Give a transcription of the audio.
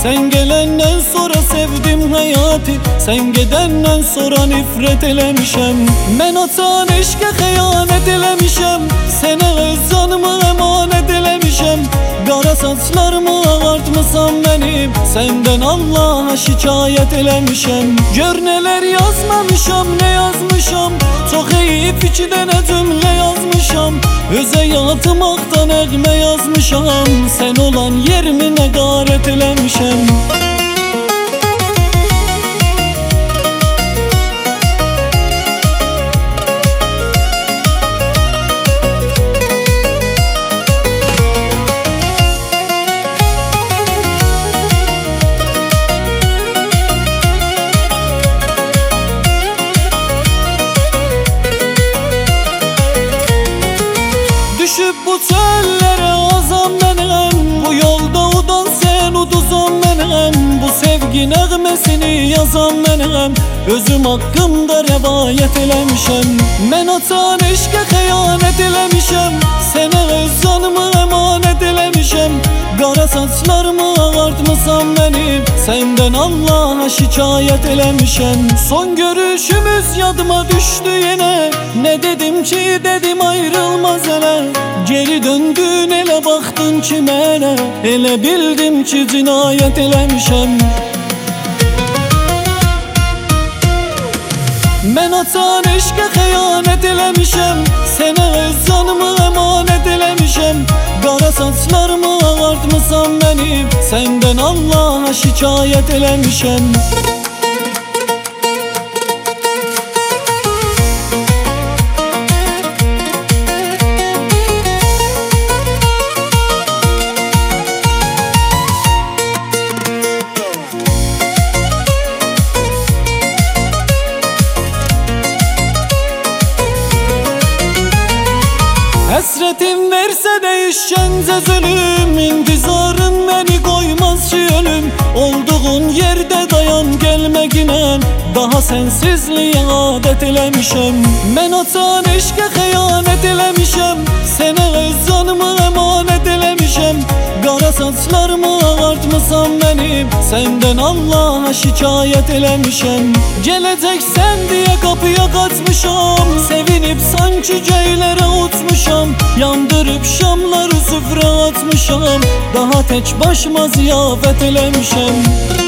Sen gelenden sonra sevdim hayatı, sen gedenden sonra nifret eləmişəm. Mən atan eşqə xəyanət eləmişəm, sənə öz canımı əmanət eləmişəm. Qara saçlarımı ağartmısan mənim, səndən Allaha şikayət eləmişəm. Gör nələr yazmamışam, nə yazmışam, çox eyib iki dənə cümlə yazmışam. Öz həyatımaqda nəğmə yazmışam, sən olan yerimi nəqarət eləmişəm. Düşüb bu çöllərə azam mənəm, bu yolda udan sən uduzan mənəm. Bu sevgi nəğməsini yazan mənəm, özüm haqqımda rəvayət eləmişəm. Mən atan eşqə xəyanət eləmişəm, sənə öz canımı əmanət eləmişəm. Qara saçlarımı ağartmısan mənim, səndən Allaha şikayət eləmişəm. Son görüşümüz yadıma düşdü yenə, nə dedim ki dedim ayrılmaz elə. Geri döndün elə baxdın ki mənə, elə bildim ki cinayət eləmişəm. Mən atan eşqə xəyanət eləmişəm, sənə öz canımı əmanət eləmişəm. Qara saçlarımı ağartmısan mənim, səndən Allaha şikayət eləmişəm. Həsrətim versə dəyişkəncə zülüm, intizarın məni qoymaz ki ölüm. Olduğun yerdə dayan gəlməginən, daha sənsizliyə adət eləmişəm. Mən atan eşqə xəyanət eləmişəm, sənə öz canımı əmanət eləmişəm. Qara saçlarımı ağartmısan mənim, səndən Allaha şikayət eləmişəm. Gələcəksən deyə qapıya qaçmışam, sevinib sanki göylərə uçmuşam. Yandırıb şamları süfrə atmışam, daha tək başıma ziyafət eləmişəm.